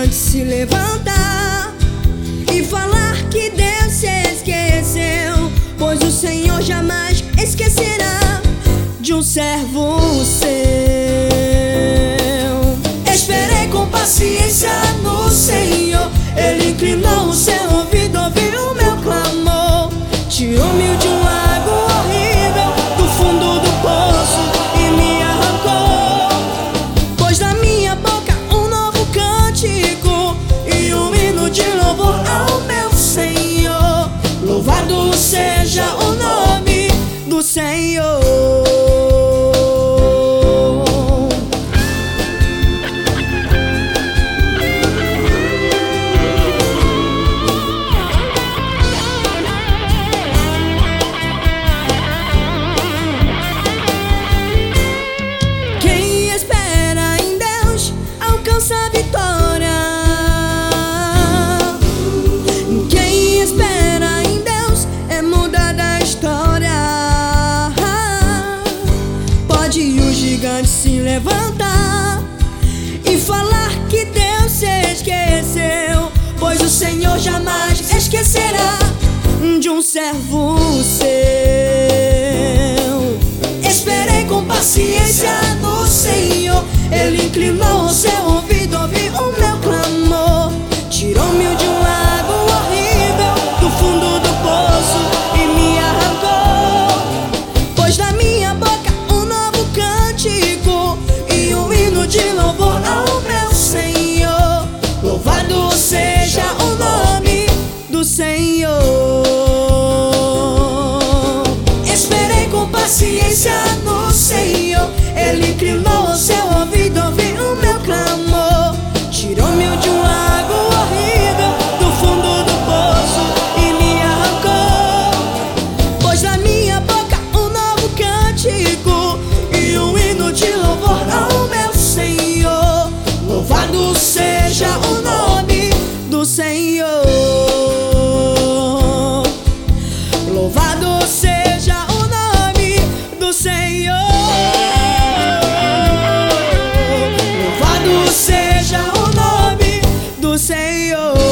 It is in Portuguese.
gigante se levantar e falar que Deus se esqueceu, pois o Senhor jamais esquecerá de um servo seu. Esperei com paciência no Senhor, Ele inclinou o seu ouvido, ouviu o meu clamor, tirou-me de um lago horrível, do fundo do poço, e me arrancou. Pôs na minha boca um novo cântico e um hino de louvor ao meu Senhor. Louvado seja o nome do Senhor. A vitória. Quem espera em Deus é mudar a história. Pode o gigante se levantar e falar que Deus se esqueceu, pois o Senhor jamais esquecerá de um servo seu. Esperei com paciência no Senhor, Ele inclinou o seu ouvido, ouviu o meu clamor, tirou-me de um lago horrível, do fundo do poço, e me arrancou. Pôs na minha boca um novo cântico e um hino de louvor ao meu Senhor. Louvado seja o nome do Senhor. Esperei com paciência no Senhor, Ele inclinou o seu ouvido, ouviu o meu clamor, tirou-me de um lago horrível, do fundo do poço, e me arrancou. Pôs na minha boca um novo cântico e um hino de louvor ao meu Senhor. Louvado seja o nome do Senhor. Louvado seja o nome do Senhor. Louvado seja o nome do Senhor.